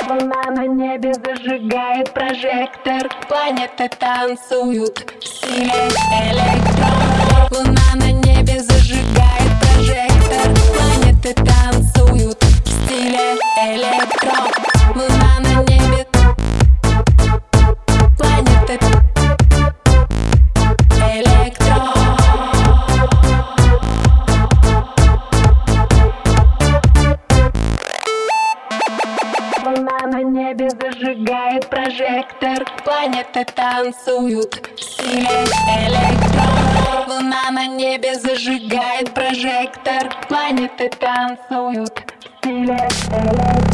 Луна на небе зажигает прожектор. Планеты танцуют в стиле электро. Луна на небе зажигает прожектор. Планеты танцуют в стиле электро. Луна на небе. Планеты электро. Луна на небе зажигает прожектор. Планеты танцуют в стиле электро. Луна на небе зажигает прожектор. Планеты танцуют в стиле электро.